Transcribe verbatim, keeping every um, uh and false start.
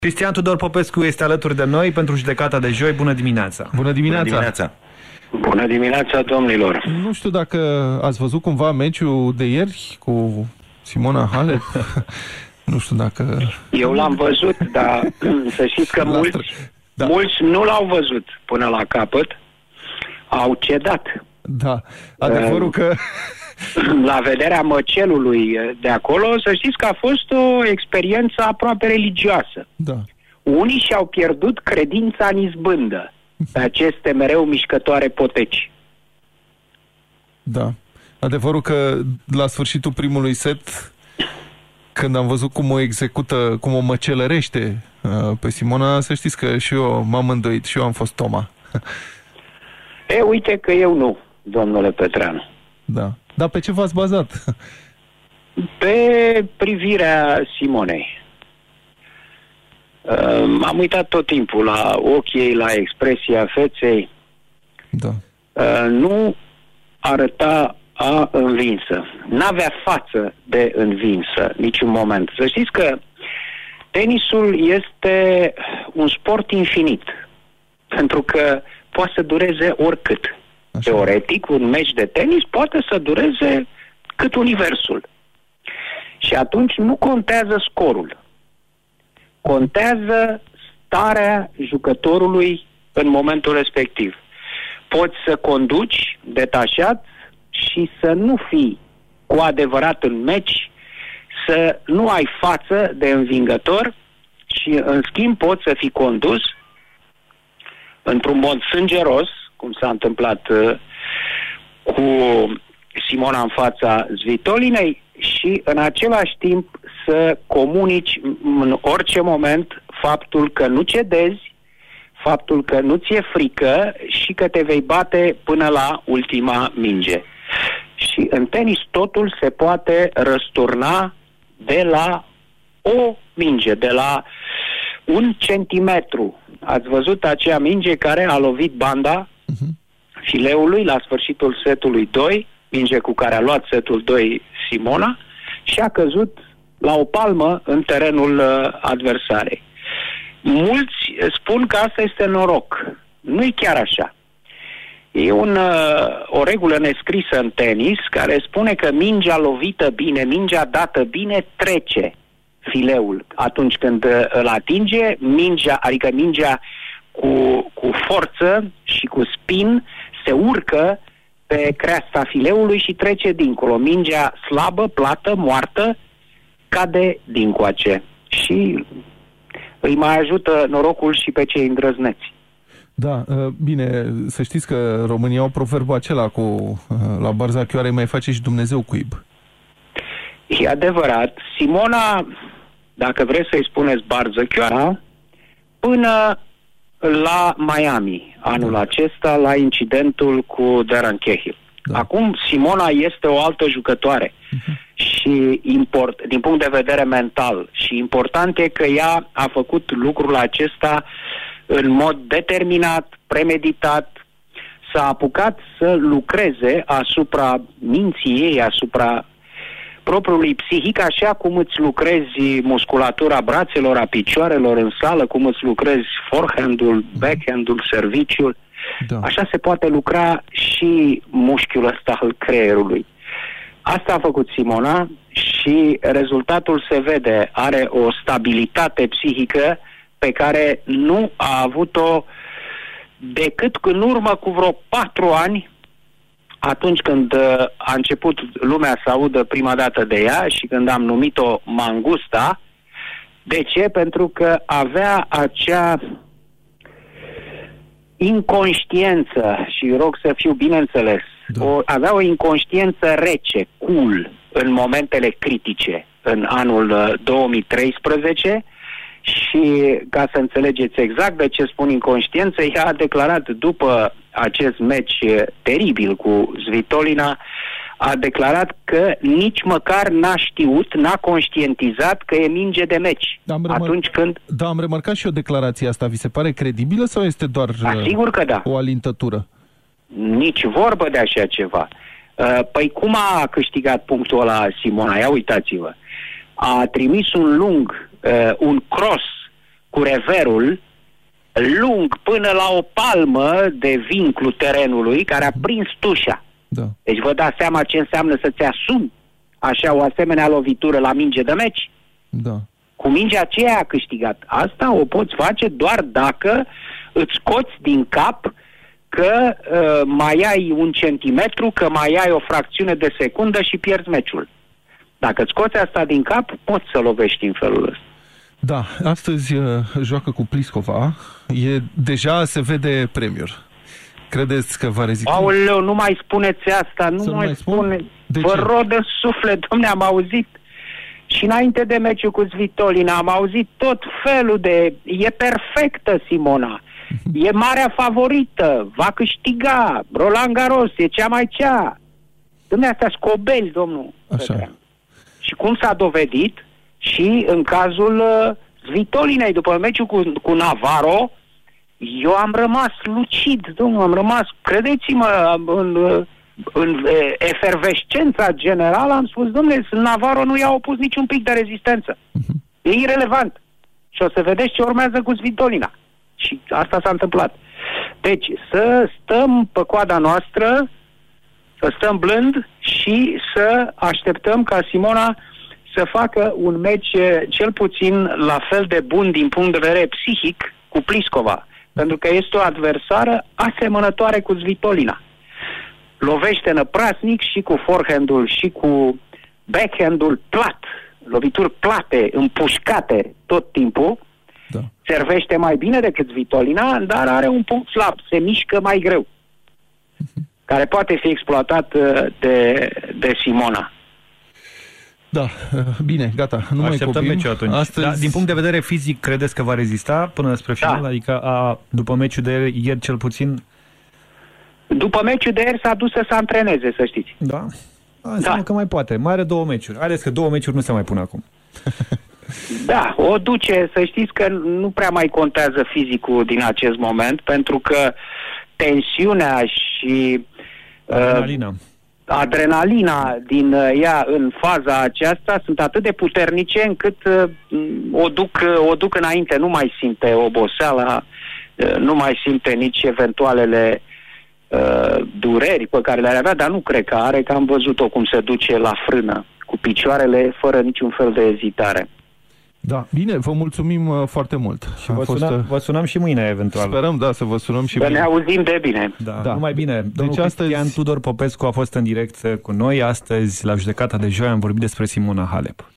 Cristian Tudor Popescu este alături de noi pentru judecata de joi. Bună dimineața! Bună dimineața! Bună dimineața, Bună dimineața, domnilor! Nu știu dacă ați văzut cumva meciul de ieri cu Simona Halep. Nu știu dacă... Eu l-am văzut, dar să știți că mulți, da. mulți nu l-au văzut până la capăt. Au cedat. Da, adevărul uh, că... La vederea măcelului de acolo, să știți că a fost o experiență aproape religioasă. Da. Unii și-au pierdut credința în izbândă pe aceste mereu mișcătoare poteci. Da. Adevărul că la sfârșitul primului set, când am văzut cum o execută, cum o măcelărește uh, pe Simona, să știți că și eu m-am îndoit, și eu am fost Toma. E, uite că eu nu, domnule Petreanu. Da. Dar pe ce v-ați bazat? Pe privirea Simonei. Uh, am uitat tot timpul la ochii ei, la expresia feței. Da. Uh, nu arăta a învinsă. N-avea față de învinsă niciun moment. Să știți că tenisul este un sport infinit. Pentru că poate să dureze oricât. Așa. Teoretic, un meci de tenis poate să dureze cât universul. Și atunci nu contează scorul. Contează starea jucătorului în momentul respectiv. Poți să conduci detașat și să nu fii cu adevărat în meci, să nu ai față de învingător și în schimb poți să fii condus într-un mod sângeros, cum s-a întâmplat uh, cu Simona în fața Svitolinei, și în același timp să comunici în orice moment faptul că nu cedezi, faptul că nu ți-e frică și că te vei bate până la ultima minge. Și în tenis totul se poate răsturna de la o minge, de la un centimetru. Ați văzut acea minge care a lovit banda uh-huh. fileului la sfârșitul setului doi, minge cu care a luat setul doi Simona, și a căzut la o palmă în terenul uh, adversarei. Mulți spun că asta este noroc. Nu e chiar așa. E un, uh, o regulă nescrisă în tenis care spune că mingea lovită bine, mingea dată bine, trece fileul. Atunci când uh, îl atinge, mingea, adică mingea cu, cu forță și cu spin se urcă pe creasta fileului și trece dincolo. Mingea slabă, plată, moartă, cade dincoace. Și îi mai ajută norocul și pe cei îndrăzneți. Da, bine, să știți că România au proverbul acela cu la barzachioare mai face și Dumnezeu cuib. E adevărat. Simona, dacă vreți să-i spuneți barzachioara, până la Miami, anul da. acesta, la incidentul cu Darren Cahill. Da. Acum Simona este o altă jucătoare uh-huh. și import, din punct de vedere mental, și important e că ea a făcut lucrul acesta în mod determinat, premeditat, s-a apucat să lucreze asupra minții ei, asupra propriului psihic, așa cum îți lucrezi musculatura brațelor, a picioarelor în sală, cum îți lucrezi forehand-ul, backhand-ul, serviciul. Da. Așa se poate lucra și mușchiul ăsta al creierului. Asta a făcut Simona și rezultatul se vede. Are o stabilitate psihică pe care nu a avut-o decât în urmă cu vreo patru ani, atunci când a început lumea să audă prima dată de ea și când am numit-o Mangusta. De ce? Pentru că avea acea inconștiență, și rog să fiu bineînțeles, da. o, avea o inconștiență rece, cool, în momentele critice, în anul două mii treisprezece, și ca să înțelegeți exact de ce spun inconștiență, ea a declarat după acest meci teribil cu Svitolina, a declarat că nici măcar n-a știut, n-a conștientizat că e minge de meci. Da, am remar... Atunci când... Da, am remarcat și eu declarația asta. Vi se pare credibilă sau este doar Asigur că da. o alintătură? Nici vorbă de așa ceva. Păi cum a câștigat punctul ăla Simona? Ia uitați-vă. A trimis un lung, un cross cu reverul lung până la o palmă de vinclu terenului care a prins tușa. Da. Deci vă dați seama ce înseamnă să-ți asumi așa o asemenea lovitură la minge de meci? Da. Cu mingea aceea a câștigat. Asta o poți face doar dacă îți scoți din cap că uh, mai ai un centimetru, că mai ai o fracțiune de secundă și pierzi meciul. Dacă îți scoți asta din cap, poți să lovești în felul ăsta. Da, astăzi uh, joacă cu Pliskova. E, deja se vede Premier. Credeți că va rezista? Aoleu, nu mai spuneți asta, nu Să mai, mai spun? spuneți. De Vă ce? rog de suflet, dom'le, am auzit. Și înainte de meciul cu Svitolina am auzit tot felul de... E perfectă Simona. E marea favorită. Va câștiga. Roland Garros e cea mai cea. Dumneavoastră scobeli, domnul. Așa. Și cum s-a dovedit și în cazul uh, Svitolinei, după meciul cu, cu Navarro, eu am rămas lucid, domnul, am rămas, credeți-mă, în, în efervescența generală am spus, domnule, Navarro nu i-a opus niciun pic de rezistență. E irelevant. Și o să vedeți ce urmează cu Svitolina. Și asta s-a întâmplat. Deci, să stăm pe coada noastră, să stăm blând și să așteptăm ca Simona să facă un meci cel puțin la fel de bun din punct de vedere psihic cu Pliskova. Pentru că este o adversară asemănătoare cu Svitolina. Lovește năprasnic și cu forehand-ul și cu backhand-ul plat. Lovituri plate, împușcate tot timpul. Da. Servește mai bine decât Svitolina, dar are un punct slab. Se mișcă mai greu. Care poate fi exploatat de, de Simona. Da, bine, gata. Nu Așteptăm mai meciul atunci. Astăzi... Da, din punct de vedere fizic, credeți că va rezista până spre final? Da. Adică a, după meciul de ieri cel puțin? După meciul de ieri s-a dus să se antreneze, să știți. Da? A, înseamnă Da. că mai poate. Mai are două meciuri. Haideți că două meciuri nu se mai pun acum. Da, o duce, să știți că nu prea mai contează fizicul din acest moment, pentru că tensiunea și uh, Adrenalina. adrenalina din uh, ea în faza aceasta sunt atât de puternice încât uh, o, duc, uh, o duc înainte, nu mai simte oboseala, uh, nu mai simte nici eventualele uh, dureri pe care le-ar avea, dar nu cred că are, că am văzut-o cum se duce la frână, cu picioarele, fără niciun fel de ezitare. Da, bine, vă mulțumim uh, foarte mult. Și vă, sunam, uh, vă sunam și mâine, eventual. Sperăm, da, să vă sunăm și Să bine. ne auzim de bine. Da, Da. numai bine. Domnul Deci deci astăzi... Cristian Tudor Popescu a fost în direct cu noi. Astăzi, la judecata de joi, am vorbit despre Simona Halep.